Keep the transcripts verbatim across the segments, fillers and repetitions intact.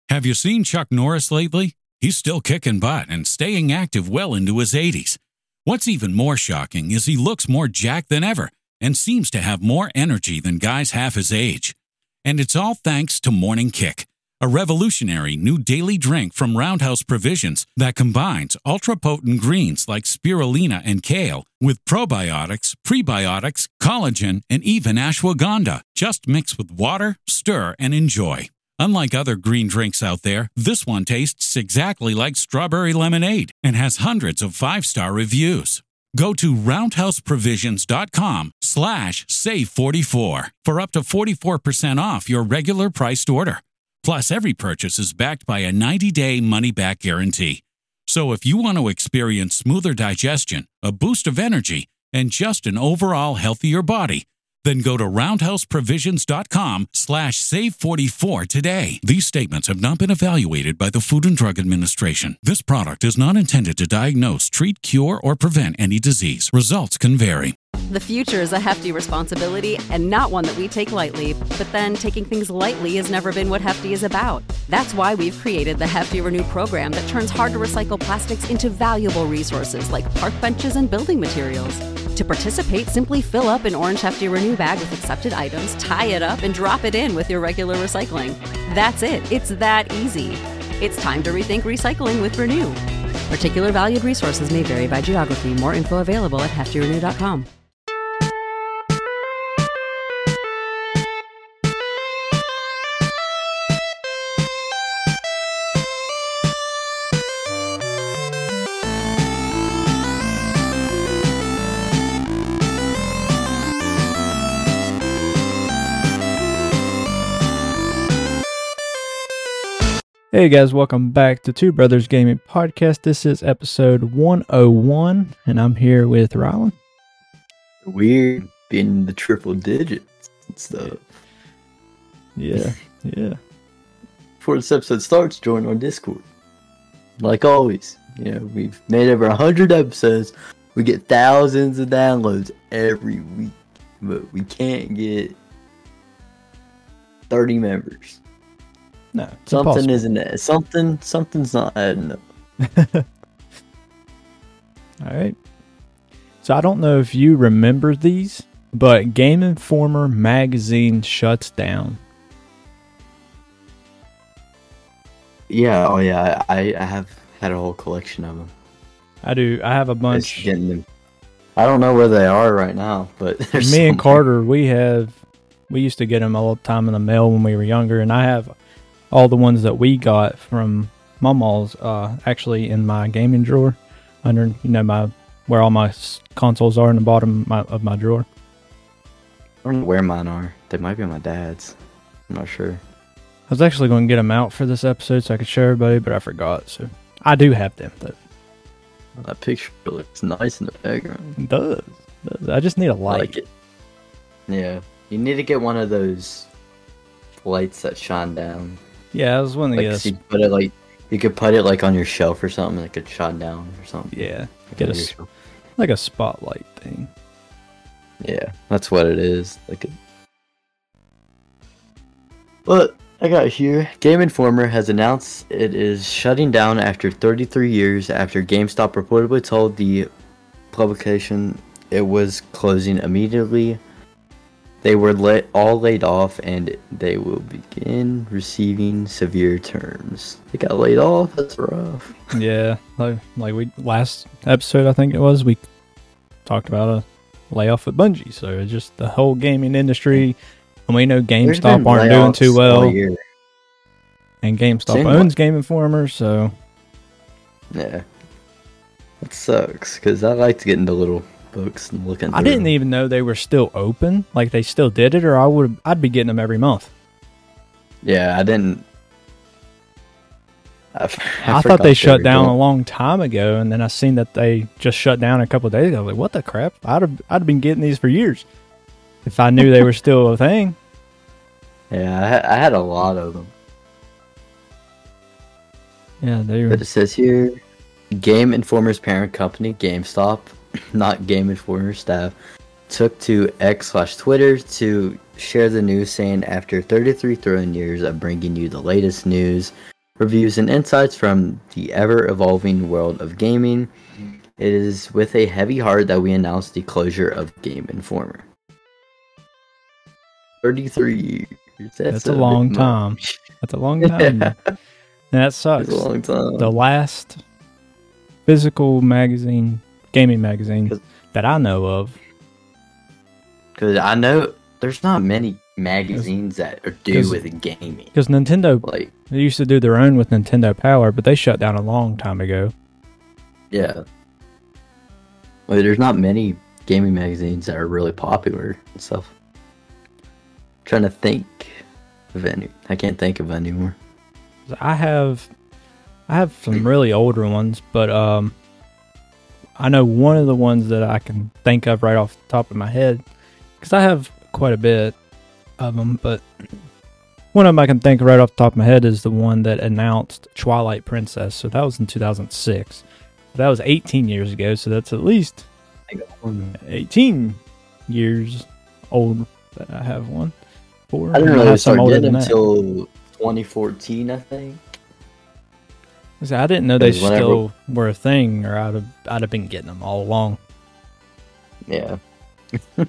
Have you seen Chuck Norris lately? He's still kicking butt and staying active well into his eighties. What's even more shocking is he looks more jacked than ever and seems to have more energy than guys half his age. And it's all thanks to Morning Kick, a revolutionary new daily drink from Roundhouse Provisions that combines ultra-potent greens like spirulina and kale with probiotics, prebiotics, collagen, and even ashwagandha. Just mix with water, stir, and enjoy. Unlike other green drinks out there, this one tastes exactly like strawberry lemonade and has hundreds of five-star reviews. Go to roundhouseprovisions.com slash save44 for up to forty-four percent off your regular priced order. Plus, every purchase is backed by a ninety-day money-back guarantee. So if you want to experience smoother digestion, a boost of energy, and just an overall healthier body, then go to roundhouseprovisions.com slash save44 today. These statements have not been evaluated by the Food and Drug Administration. This product is not intended to diagnose, treat, cure, or prevent any disease. Results can vary. The future is a hefty responsibility and not one that we take lightly. But then taking things lightly has never been what Hefty is about. That's why we've created the Hefty Renew program that turns hard-to-recycle plastics into valuable resources like park benches and building materials. To participate, simply fill up an orange Hefty Renew bag with accepted items, tie it up, and drop it in with your regular recycling. That's it. It's that easy. It's time to rethink recycling with Renew. Particular valued resources may vary by geography. More info available at hefty renew dot com. Hey guys, welcome back to Two Brothers Gaming Podcast. This is episode one oh one, and I'm here with Rylan. Weird being the triple digits and stuff. Yeah, yeah. Before this episode starts, join our Discord. Like always, you know, we've made over one hundred episodes. We get thousands of downloads every week, but we can't get thirty members. No, something impossible. isn't it? Something, something's not adding up. All right. So I don't know if you remember these, but Game Informer magazine shuts down. Yeah, oh yeah, I, I have had a whole collection of them. I do. I have a Just bunch. getting them. I don't know where they are right now, but Me there's and somewhere. Carter, we have. We used to get them all the time in the mail when we were younger, and I have all the ones that we got from Mama's uh, actually in my gaming drawer, under you know my where all my s- consoles are in the bottom of my, of my drawer. I don't know where mine are. They might be my dad's. I'm not sure. I was actually going to get them out for this episode so I could show everybody, but I forgot. So I do have them. Though. That picture looks nice in the background. It does. It does. I just need a I light. like it. Yeah, you need to get one of those lights that shine down. Yeah, I was one of Like, the. so you put it like you could put it like on your shelf or something. That could shine down or something. Yeah, Like get a on your s- shelf. like a spotlight thing. Yeah, that's what it is. Like a... But I got here. Game Informer has announced it is shutting down after thirty-three years after GameStop reportedly told the publication it was closing immediately. They were let, all laid off and they will begin receiving severe terms. They got laid off? That's rough. Yeah, like like we last episode I think it was we talked about a layoff at Bungie. So it's just the whole gaming industry, and we know There's GameStop been aren't doing layoffs too all well, year. and GameStop Same owns what- Game Informer, so Yeah. That sucks, because I like to get into little books and look into I didn't them. even know they were still open. Like they still did it, or I would I'd be getting them every month. Yeah, I didn't. I, f- I I, thought forgot they shut were down doing- a long time ago, and then I seen that they just shut down a couple of days ago. I was like, what the crap? I'd have I'd have been getting these for years if I knew they were still a thing. Yeah, I, ha- I had a lot of them. Yeah, they were. But it says here, Game Informer's parent company, GameStop, not Game Informer staff, took to X slash Twitter to share the news, saying after thirty-three thrilling years of bringing you the latest news, reviews, and insights from the ever-evolving world of gaming. It is with a heavy heart that we announce the closure of Game Informer. thirty-three years. That's, That's a, a long time. That's a long time. Yeah. That sucks. That's a long time. The last physical magazine, gaming magazine that I know of. Because I know there's not many magazines that are do with gaming. Because Nintendo, like, they used to do their own with Nintendo Power, but they shut down a long time ago. Yeah. Well, there's not many gaming magazines that are really popular and stuff. I'm trying to think of any. I can't think of any more. I have, I have some really older ones, but um, I know one of the ones that I can think of right off the top of my head, because I have quite a bit of them, but one of them I can think of right off the top of my head is the one that announced Twilight Princess. So that was in two thousand six. That was eighteen years ago, so that's at least eighteen years old that I have one for. I didn't really start getting until twenty fourteen, I think. I didn't know they still were a thing, or I'd have, I'd have been getting them all along. Yeah. It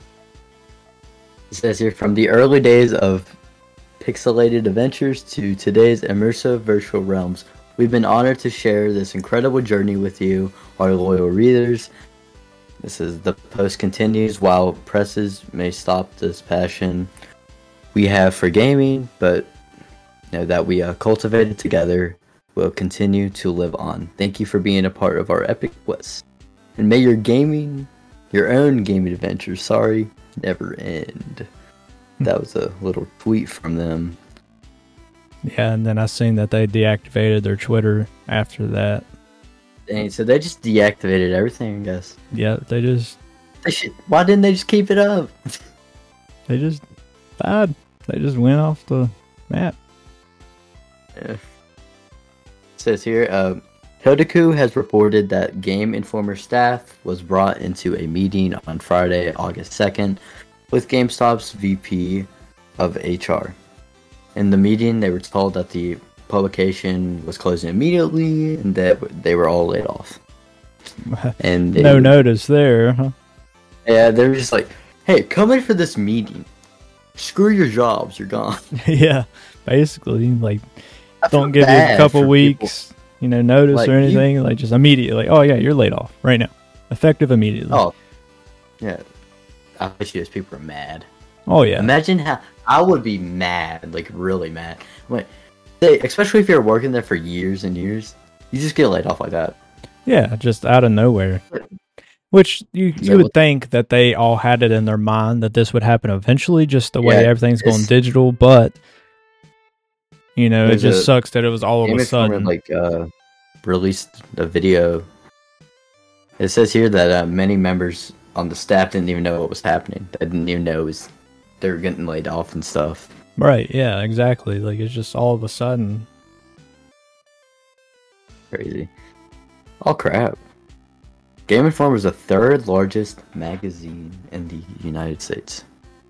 says here, from the early days of pixelated adventures to today's immersive virtual realms, we've been honored to share this incredible journey with you, our loyal readers. This is the post continues, while presses may stop this passion we have for gaming, but you know, that we uh, cultivated together will continue to live on. Thank you for being a part of our epic quest. And may your gaming, your own gaming adventures, sorry, never end. That was a little tweet from them. Yeah, and then I seen that they deactivated their Twitter after that. Dang, so they just deactivated everything, I guess. Yeah, they just... They should, why didn't they just keep it up? They just died. They just went off the map. Yeah. It says here, uh, Kotaku has reported that Game Informer staff was brought into a meeting on Friday, August second, with GameStop's V P of H R. In the meeting, they were told that the publication was closing immediately and that they were all laid off. And they, no notice there, huh? Yeah, they were just like, hey, come in for this meeting. Screw your jobs, you're gone. Yeah, basically, like, don't give you a couple weeks, people. you know, notice like, or anything. You, like, just immediately, like, oh yeah, you're laid off right now, effective immediately. Oh, yeah. I wish those people are mad. Oh yeah. Imagine how I would be mad, like really mad. Like, they, especially if you're working there for years and years, you just get laid off like that. Yeah, just out of nowhere. Which you you would think that they all had it in their mind that this would happen eventually, just the way yeah, everything's going digital. But you know, it just a, sucks that it was all of a sudden. Like uh, released a video. It says here that uh, many members on the staff didn't even know what was happening. They didn't even know it was they were getting laid off and stuff. Right? Yeah, exactly. Like it's just all of a sudden. Crazy. Oh crap. Game Informer is the third largest magazine in the United States.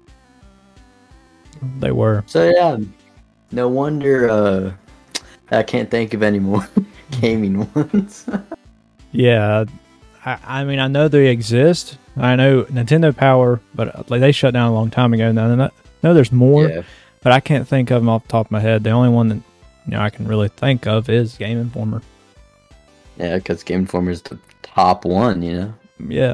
They were. So yeah, no wonder uh, I can't think of any more gaming ones. Yeah, I, I mean I know they exist. I know Nintendo Power, but like they shut down a long time ago. Now I know there's more, yeah. but I can't think of them off the top of my head. The only one that you know I can really think of is Game Informer. Yeah, because Game Informer is the top one, you know? Yeah.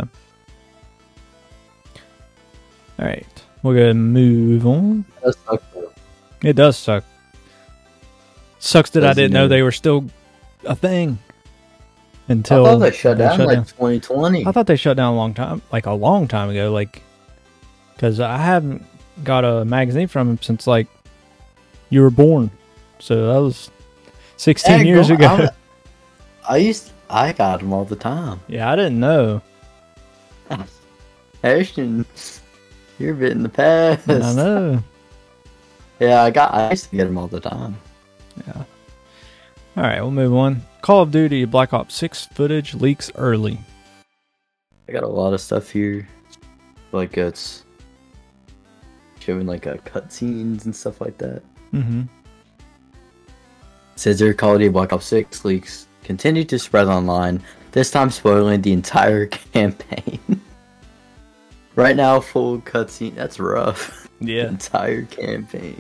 Alright. We're going to move on. It does suck, though. It does suck. Sucks that I didn't know they were still a thing. Until I thought they shut they down shut like down. twenty twenty. I thought they shut down a long time, like a long time ago. Like, because I haven't got a magazine from them since, like, you were born. So that was sixteen hey, years go, ago. I'm, I used, I got them all the time. Yeah, I didn't know. Ashton, you're a bit in the past. I know. Yeah, I got. I used to get them all the time. Yeah. All right, we'll move on. Call of Duty Black Ops six footage leaks early. I got a lot of stuff here, like it's showing like uh, cutscenes and stuff like that. Mm-hmm. Says their Call of Duty Black Ops six leaks continue to spread online, this time spoiling the entire campaign. Right now, full cutscene. That's rough. Yeah. The entire campaign.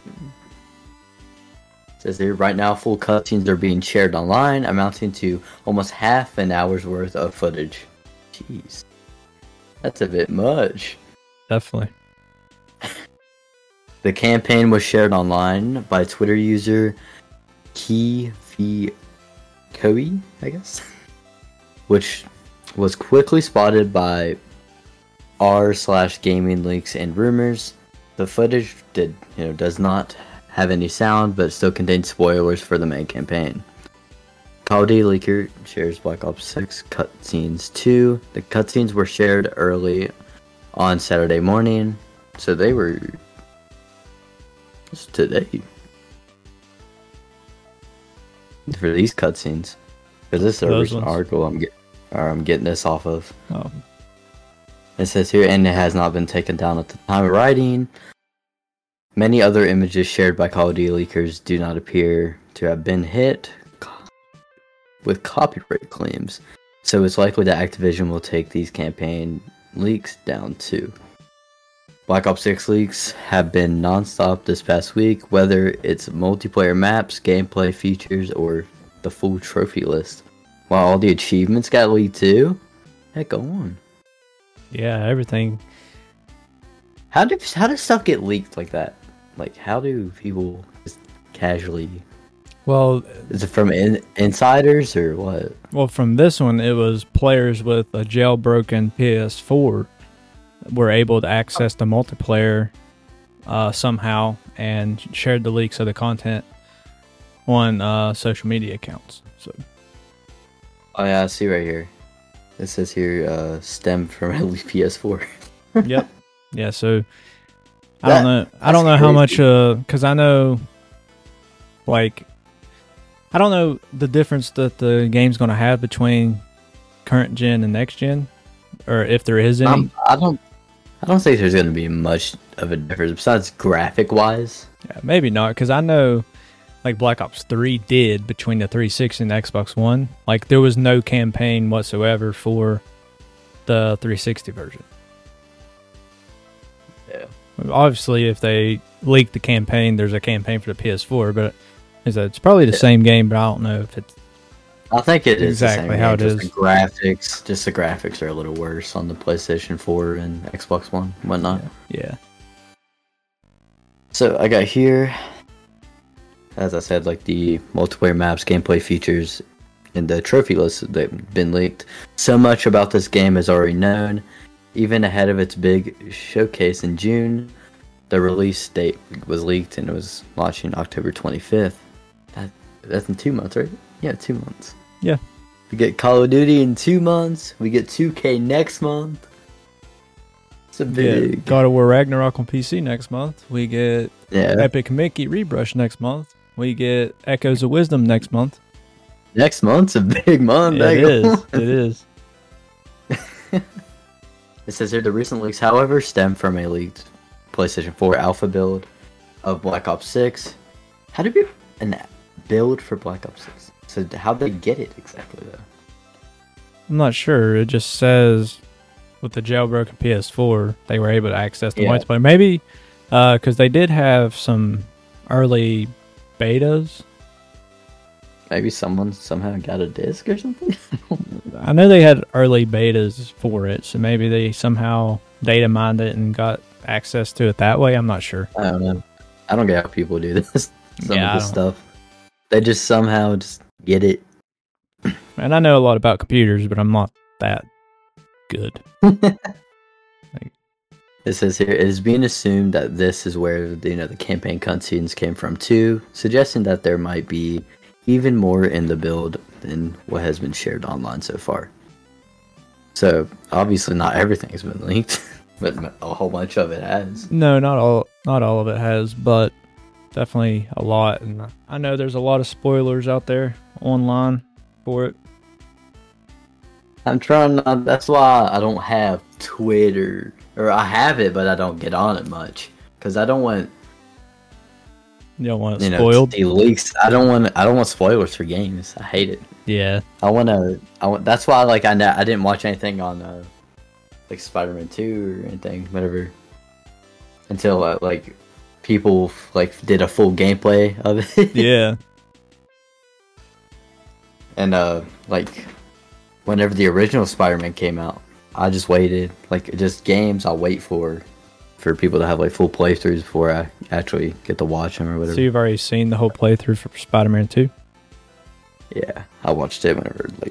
Says here, right now, full cutscenes are being shared online, amounting to almost half an hour's worth of footage. Jeez. That's a bit much. Definitely. The campaign was shared online by Twitter user Kivikoi, I guess, which was quickly spotted by r slash gaming leaks and rumors. The footage did, you know, does not have any sound, but still contains spoilers for the main campaign. Call of Duty Leaker shares Black Ops six cutscenes too. The cutscenes were shared early on Saturday morning, so they were just today for these cutscenes. Because this is a Those recent ones. article I'm get, or I'm getting this off of. Oh, It says here, and it has not been taken down at the time of writing. Many other images shared by Call of Duty leakers do not appear to have been hit with copyright claims, so it's likely that Activision will take these campaign leaks down too. Black Ops six leaks have been non-stop this past week, whether it's multiplayer maps, gameplay features, or the full trophy list. While all the achievements got leaked too? Heck, go on. yeah, everything. How do how does stuff get leaked like that? Like, how do people just casually? Well, Is it from in, insiders or what? well, from this one, it was players with a jailbroken P S four were able to access the multiplayer uh, somehow and shared the leaks of the content on uh, social media accounts. So Oh yeah, I see right here. It says here, uh, stem from at least P S four. yep, yeah. So I That- don't know. I don't know that's how much, crazy. uh, because I know, like, I don't know the difference that the game's going to have between current gen and next gen, or if there is any. Um, I don't. I don't think there's going to be much of a difference besides graphic wise. Yeah, maybe not, because I know, like, Black Ops three did between the three sixty and the Xbox One. Like, there was no campaign whatsoever for the three sixty version. Yeah. Obviously, if they leak the campaign, there's a campaign for the P S four, but it's, it's probably the Yeah. same game, but I don't know if it's... I think it is the Exactly same how game, it just is. The graphics, just the graphics are a little worse on the PlayStation four and Xbox One, and whatnot. Yeah. So I got here, as I said, like the multiplayer maps, gameplay features, and the trophy list that've been leaked. So much about this game is already known. Even ahead of its big showcase in June, the release date was leaked and it was launching October twenty-fifth. That, that's in two months, right? Yeah, two months. Yeah. We get Call of Duty in two months. We get two K next month. It's a Yeah, big... God of War Ragnarok on P C next month. We get Yeah. Epic Mickey Rebrush next month. We get Echoes of Wisdom next month. Next month's a big month. Yeah, it Dang. is. It is. It says here the recent leaks, however, stem from a leaked PlayStation four alpha build of Black Ops six. How do you an build for Black Ops six? So how'd they get it exactly though? I'm not sure. It just says with the jailbroken P S four, they were able to access the Yeah. multiplayer. Maybe because they did have some early betas. Maybe someone somehow got a disc or something? I know they had early betas for it, so maybe they somehow data mined it and got access to it that way. I'm not sure. I don't know. I don't get how people do this. Some Yeah, I of this don't- stuff. They just somehow just get it. And I know a lot about computers, but I'm not that good. It says here, it is being assumed that this is where you know the campaign cutscenes came from too, suggesting that there might be even more in the build than what has been shared online so far. So obviously not everything has been leaked, but a whole bunch of it has. No, not all. Not all of it has, but definitely a lot. And I know there's a lot of spoilers out there online for it. I'm trying not, that's why I don't have Twitter, or I have it, but I don't get on it much, because I don't want, You don't want it you know, spoiled. see leaks. I don't want. I don't want spoilers for games. I hate it. Yeah. I want to. I want. That's why, like, I I didn't watch anything on, uh, like Spider-Man two or anything, whatever, until uh, like people like did a full gameplay of it. Yeah. And uh, like, whenever the original Spider-Man came out, I just waited. Like, just games, I'll wait for, for people to have like full playthroughs before I actually get to watch them or whatever. So you've already seen the whole playthrough for Spider-Man two? Yeah, I watched it whenever like,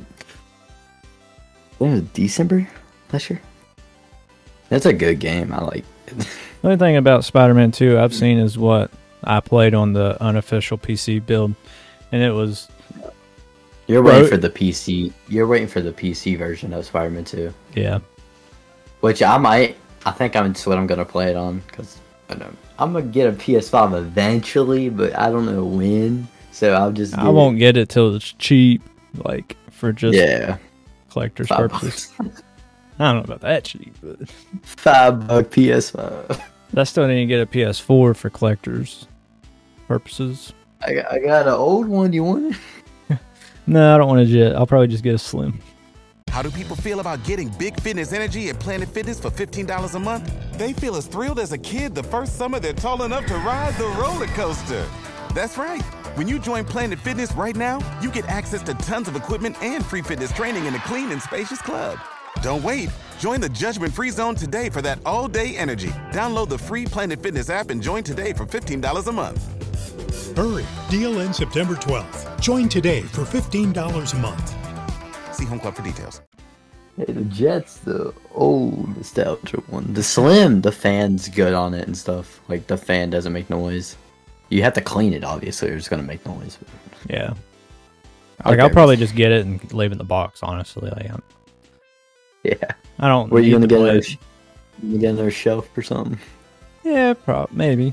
when was it, December last year? That's a good game. I like it. The only thing about Spider-Man two I've seen is what I played on the unofficial P C build, and it was. You're waiting Bro- for the P C. You're waiting for the P C version of Spider-Man two. Yeah. Which I might. I think I'm that's what I'm gonna play it on because I know I'm gonna get a P S five eventually, but I don't know when. So I'll just. I won't get it till it's cheap, like for just yeah collector's five purposes. bucks. I don't know about that cheap, but Five buck P S five. I still need to get a P S four for collector's purposes. I got, I got an old one. You want it? No, I don't want a Jet. I'll probably just get a Slim. How do people feel about getting Big Fitness Energy at Planet Fitness for fifteen dollars a month? They feel as thrilled as a kid the first summer they're tall enough to ride the roller coaster. That's right. When you join Planet Fitness right now, you get access to tons of equipment and free fitness training in a clean and spacious club. Don't wait. Join the judgment-free zone today for that all-day energy. Download the free Planet Fitness app and join today for fifteen dollars a month. Hurry, deal ends September twelfth. Join today for fifteen dollars a month. See Home Club for details. Hey, the Jet's the old nostalgia one. The Slim, the fan's good on it and stuff. Like the fan doesn't make noise. You have to clean it, obviously, or it's gonna make noise. Yeah. Like, I'll probably just get it and leave it in the box, honestly. Like, I'm, Yeah. I don't Were you gonna need to get play another, it. sh- you get another shelf or something? Yeah, prob- maybe.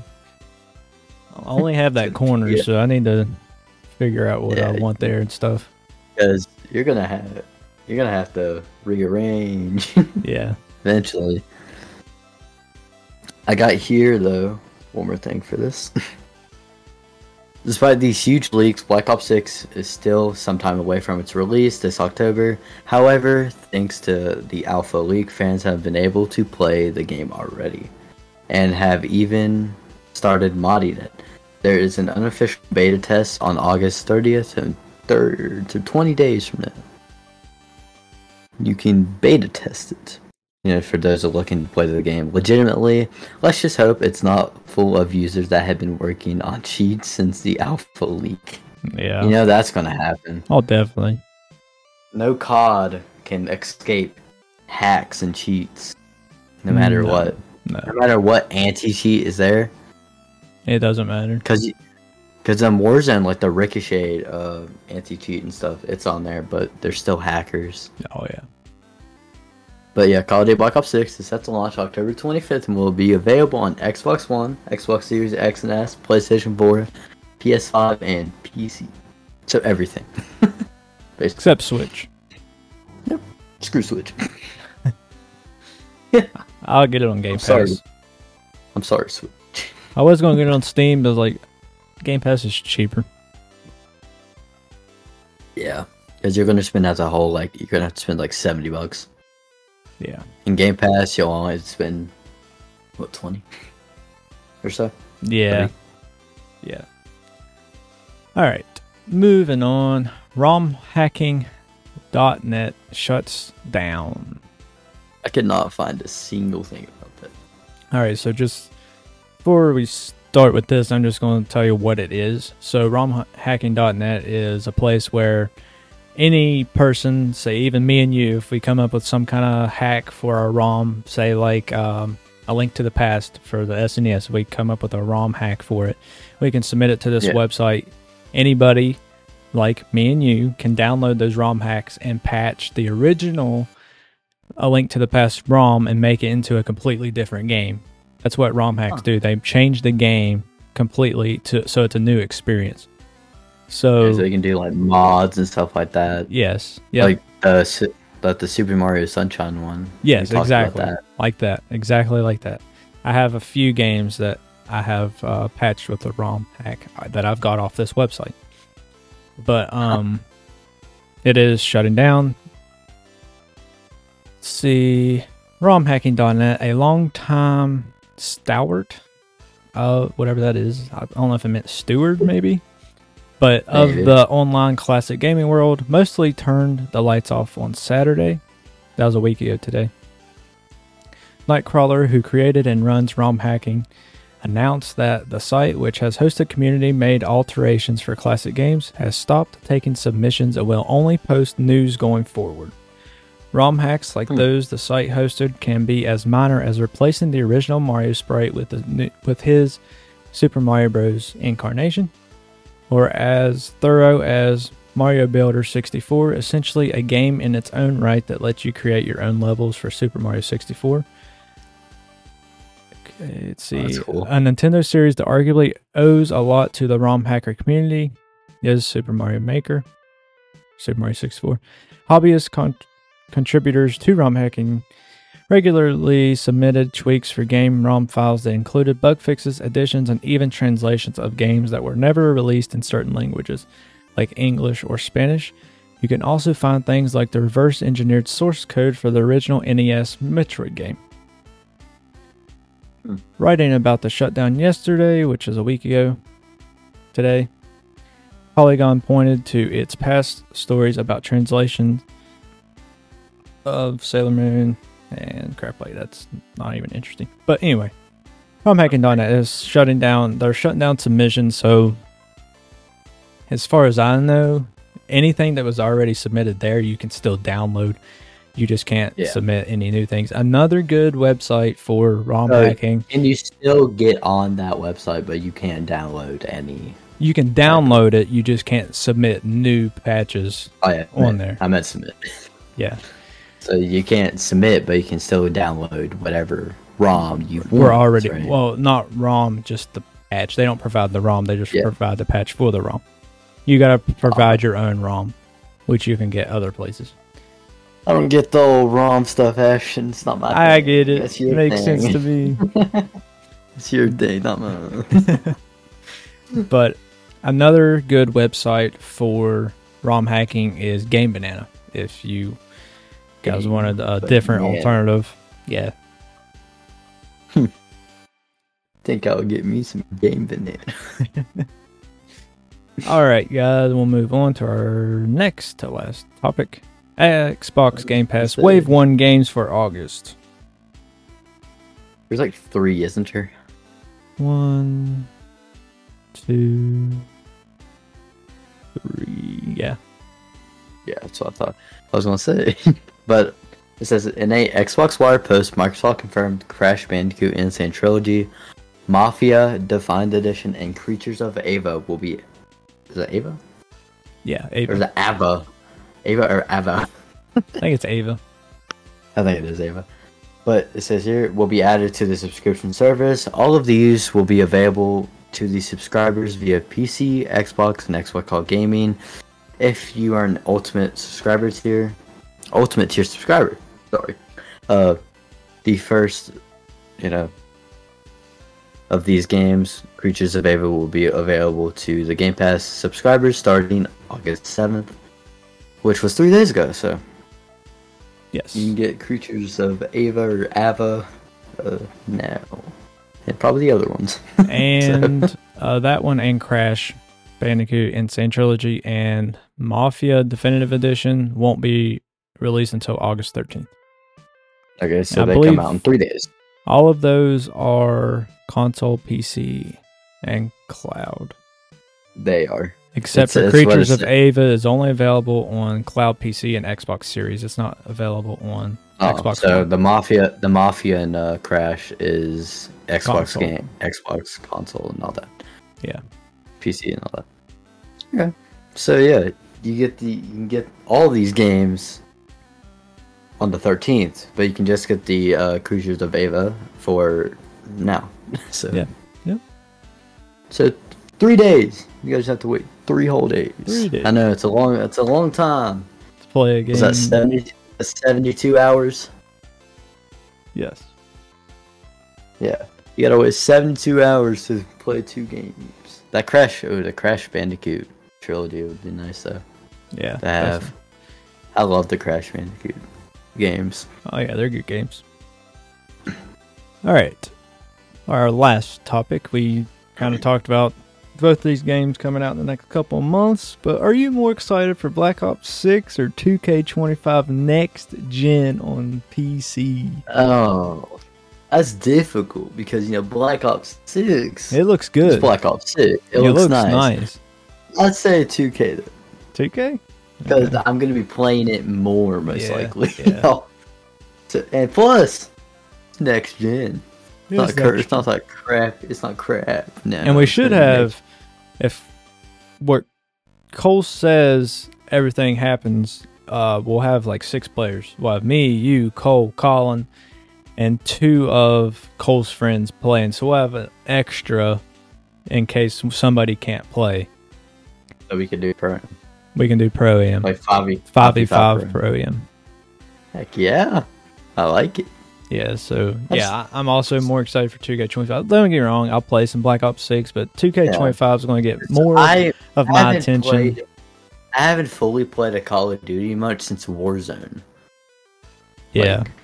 I only have that corner, Yeah. so I need to figure out what Yeah. I want there and stuff. Because you're gonna have you're gonna have to rearrange Yeah. eventually. I got here though. One more thing for this. Despite these huge leaks, Black Ops six is still some time away from its release this October. However, thanks to the alpha leak, fans have been able to play the game already and have even started modding it. There is an unofficial beta test on August thirtieth and third to twenty days from now. You can beta test it. You know, for those who are looking to play the game legitimately. Let's just hope it's not full of users that have been working on cheats since the alpha leak. Yeah. You know that's gonna happen. Oh, definitely. No C O D can escape hacks and cheats, no matter No. what. No, No matter what anti-cheat is there, it doesn't matter. because because on Warzone, like the Ricochet uh, anti-cheat and stuff, it's on there, but there's still hackers. Oh, yeah. But yeah, Call of Duty Black Ops six is set to launch October twenty-fifth and will be available on Xbox One, Xbox Series X and S, PlayStation four, P S five, and P C. So everything. Basically. Except Switch. Screw Switch. I'll get it on Game I'm Pass. sorry. I'm sorry, Switch. I was going to get it on Steam, but I was like, Game Pass is cheaper. Yeah, because you're gonna spend as a whole like you're gonna have to spend like seventy bucks. Yeah. In Game Pass, you'll only spend what twenty or so. Yeah. Yeah. All right. Moving on. ROM hacking dot net shuts down. I could not find a single thing about that. All right. So just before we start with this, I'm just going to tell you what it is. So ROM hacking dot net is a place where any person, say even me and you, if we come up with some kind of hack for our ROM, say like um, a Link to the Past for the S N E S, we come up with a ROM hack for it. We can submit it to this Yeah. website. Anybody like me and you can download those ROM hacks and patch the original A Link to the Past ROM and make it into a completely different game. That's what ROM hacks Huh. do. They change the game completely to so it's a new experience. So, Yeah, so you can do like mods and stuff like that. yes, yeah, Like uh, su- like the Super Mario Sunshine one. yes, We talked about exactly, that. like that, exactly like that. I have a few games that I have uh, patched with the ROM hack that I've got off this website. But um, it is shutting down. Let's see, ROM hacking dot net, a long time stalwart, uh, whatever that is. I don't know if it meant steward, maybe. But of maybe. The online classic gaming world, mostly turned the lights off on Saturday. That was a week ago today. Nightcrawler, who created and runs ROM hacking, announced that the site, which has hosted community-made alterations for classic games, has stopped taking submissions and will only post news going forward. ROM hacks like hmm. those the site hosted can be as minor as replacing the original Mario sprite with the with his Super Mario Bros. Incarnation, or as thorough as Mario Builder sixty-four, essentially a game in its own right that lets you create your own levels for Super Mario sixty-four. Okay, let's see. Oh, cool. A Nintendo series that arguably owes a lot to the ROM hacker community is Super Mario Maker, Super Mario sixty-four. Hobbyist con- contributors to ROM hacking regularly submitted tweaks for game ROM files that included bug fixes, additions, and even translations of games that were never released in certain languages, like English or Spanish. You can also find things like the reverse-engineered source code for the original N E S Metroid game. Hmm. Writing about the shutdown yesterday, which is a week ago today, Polygon pointed to its past stories about translation of Sailor Moon and crap like that's not even interesting. But anyway, ROM hacking dot net is shutting down. They're shutting down submissions, so as far as I know, anything that was already submitted there, you can still download. You just can't yeah. submit any new things. Another good website for ROM uh, hacking. And you still get on that website, but you can't download any. You can download it. You just can't submit new patches oh, yeah, on meant, there. I meant submit. Yeah. So you can't submit, but you can still download whatever ROM you want. We're already, right? Well, not ROM, just the patch. They don't provide the ROM. They just yeah. provide the patch for the ROM. You got to provide oh. your own ROM, which you can get other places. I don't get the old ROM stuff, Ash. It's not my thing. I get it. It makes thing. sense to me. It's your day, not mine. But another good website for ROM hacking is Game Banana. If you guys wanted a different Banana. alternative, yeah. Think I'll get me some Game Banana. All right, guys, we'll move on to our next to last topic. Xbox Game Pass Wave one games for August. There's like three, isn't there? One, two, three. Yeah. Yeah, that's what I thought. I was going to say. But it says, in a Xbox Wire post, Microsoft confirmed Crash Bandicoot Insane Trilogy, Mafia Defined Edition, and Creatures of Ava will be... Is that Ava? Yeah, Ava. Or is it Ava? Ava or Ava? I think it's Ava. I think it is Ava. But it says here, will be added to the subscription service. All of these will be available to the subscribers via P C, Xbox, and Xbox Cloud Gaming. If you are an Ultimate subscriber tier, Ultimate tier subscriber, sorry. Uh, the first, you know, of these games, Creatures of Ava will be available to the Game Pass subscribers starting August seventh, which was three days ago, so. Yes. You can get Creatures of Ava or Ava uh, now. And probably the other ones. And so. uh, that one and Crash Bandicoot Insane Trilogy and Mafia Definitive Edition won't be released until August thirteenth. Okay, so I they come out in three days. All of those are console, P C, and cloud. They are. Except it's, for it's Creatures of Ava is only available on cloud P C and Xbox Series. It's not available on oh, Xbox. So One. the Mafia, the Mafia and uh, Crash is Xbox console. game, Xbox console and all that. Yeah, P C and all that. Okay. So yeah, you get the you can get all these games on the thirteenth, but you can just get the uh, Creatures of Ava for now. So yeah, yeah. So three days. You guys have to wait three whole days. Three days. I know it's a long, it's a long time to play a game. Was that seventy, seventy-two hours? Yes. Yeah. You gotta wait seventy-two hours to play two games. That Crash, oh, the Crash Bandicoot trilogy would be nice though. Yeah. To have. I love the Crash Bandicoot games. Oh yeah, they're good games. All right. Our last topic, we kind of talked about both these games coming out in the next couple of months, but are you more excited for Black Ops six or two K twenty-five next gen on P C? Oh, that's difficult because, you know, Black Ops six. It looks good. It's Black Ops six. It, it looks, looks nice. nice. I'd say two K though. two K? Because Okay. I'm going to be playing it more, most Yeah, likely. yeah. You know? So, and plus, next gen. It's It not, is cur- next it's not like crap. It's not crap. No. And we it's should gonna be have, if what Cole says everything happens, uh, we'll have like six players. We'll have me, you, Cole, Colin, and two of Cole's friends playing. So we'll have an extra in case somebody can't play. next- So we can do pro. We can do Pro A M. Like five v five v five Pro A M. Heck yeah. I like it. Yeah, so That's- yeah, I- I'm also more excited for two K twenty-five. Don't get me wrong, I'll play some Black Ops six, but two K twenty-five is going to get more I, of I my haven't attention. Played, I haven't fully played a Call of Duty much since Warzone. Yeah. Like,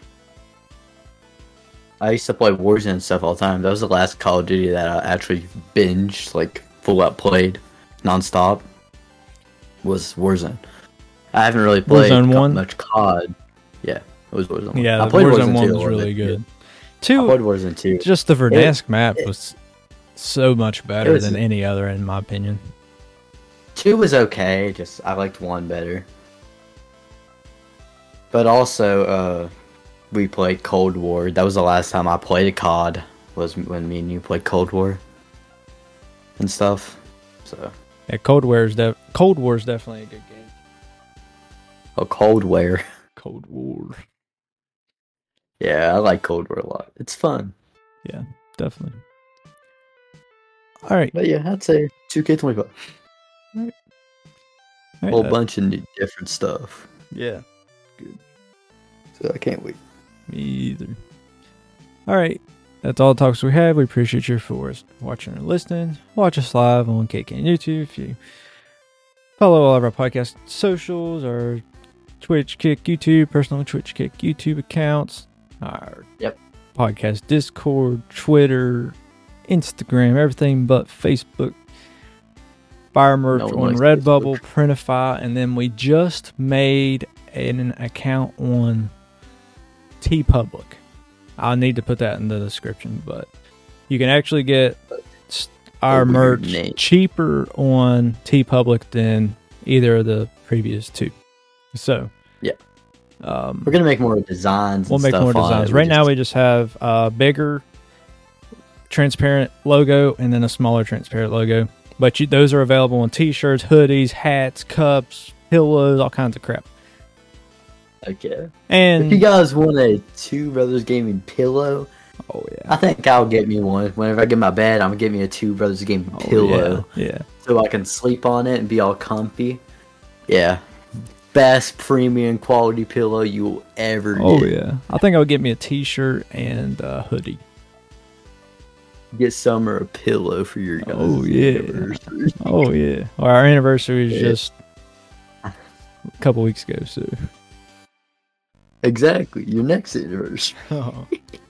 I used to play Warzone and stuff all the time. That was the last Call of Duty that I actually binged, like full out played, nonstop. Was Warzone. I haven't really played Warzone co- one? much C O D. Yeah, it was Warzone. one. Yeah, I played Warzone, Warzone, one two a was little really bit, good. I Two, played Warzone two. just the Verdansk map it- was so much better was- than any other, in my opinion. Two was okay, just I liked one better. But also, uh, we played Cold War. That was the last time I played a C O D. Was when me and you played Cold War and stuff. So, Yeah, Cold War is def- Cold War is definitely a good game. oh, Cold War. Cold War, Yeah, I like Cold War a lot. It's fun. yeah, definitely. All right, But yeah, I'd say two K twenty-five. all A right, whole uh, bunch of new, different stuff. yeah, So I can't wait. me either. All right, that's all the talks we have. We appreciate you for watching or listening. Watch us live on K K and YouTube. If you follow all of our podcast socials, our Twitch Kick YouTube, personal Twitch Kick YouTube accounts, our Yep. podcast Discord, Twitter, Instagram, everything but Facebook. Fire merch No one on likes Redbubble, Facebook. Printify, and then we just made an account on TeePublic. I'll need to put that in the description, but you can actually get s- our Over your merch name. cheaper on TeePublic than either of the previous two. So, Yeah. um, We're gonna make more designs. we'll and make stuff more on designs. it. Right now, just- we just have a bigger, transparent logo and then a smaller, transparent logo. But you, those are available on T-shirts, hoodies, hats, cups, pillows, all kinds of crap. Okay. If you And guys want a Two Brothers Gaming pillow, oh yeah, I think I'll get me one. Whenever I get my bed, I'm gonna get me a Two Brothers Gaming oh, pillow yeah, yeah. so I can sleep on it and be all comfy. Yeah, best premium quality pillow you will ever get. Oh yeah, I think I'll get me a T-shirt and a hoodie. Get Summer a pillow for your guys. Oh, yeah. Oh yeah, well, our anniversary is Yeah. just a couple weeks ago, so. Exactly, your next anniversary. Oh.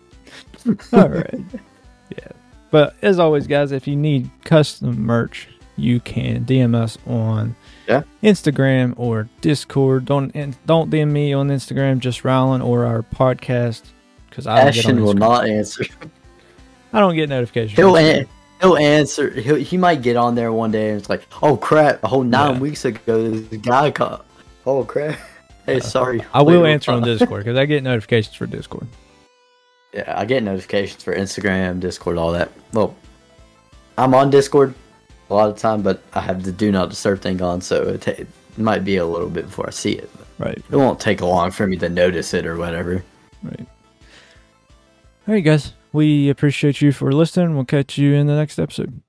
All right. Yeah. But as always, guys, if you need custom merch, you can D M us on Yeah. Instagram or Discord. Don't and don't D M me on Instagram, just Rylan or our podcast, because I don't get on Ashton will Instagram. not answer. I don't get notifications. He'll from an- he'll answer. He'll, he might get on there one day and it's like, oh crap! A whole nine Yeah. weeks ago, this guy called. Oh crap! Hey, sorry. I will Later. answer on Discord because I get notifications for Discord. Yeah, I get notifications for Instagram, Discord, all that. Well, I'm on Discord a lot of the time, but I have the do not disturb thing on, so it, ta- it might be a little bit before I see it. Right. It won't take long for me to notice it or whatever. Right. All right, guys. We appreciate you for listening. We'll catch you in the next episode.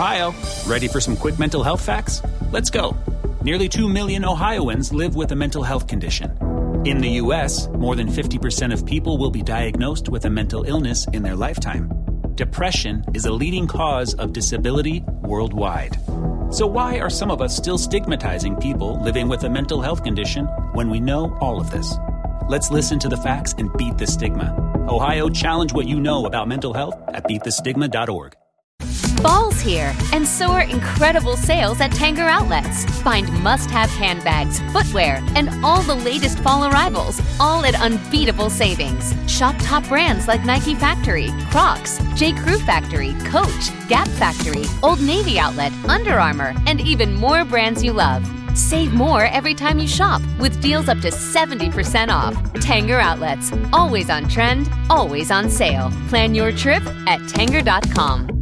Ohio. Ready for some quick mental health facts? Let's go. Nearly two million Ohioans live with a mental health condition. In the U S, more than fifty percent of people will be diagnosed with a mental illness in their lifetime. Depression is a leading cause of disability worldwide. So why are some of us still stigmatizing people living with a mental health condition when we know all of this? Let's listen to the facts and beat the stigma. Ohio, challenge what you know about mental health at beat the stigma dot org. Fall's here, and so are incredible sales at Tanger Outlets. Find must-have handbags, footwear, and all the latest fall arrivals, all at unbeatable savings. Shop top brands like Nike Factory, Crocs, J. Crew Factory, Coach, Gap Factory, Old Navy Outlet, Under Armour, and even more brands you love. Save more every time you shop with deals up to seventy percent off. Tanger Outlets, always on trend, always on sale. Plan your trip at Tanger dot com.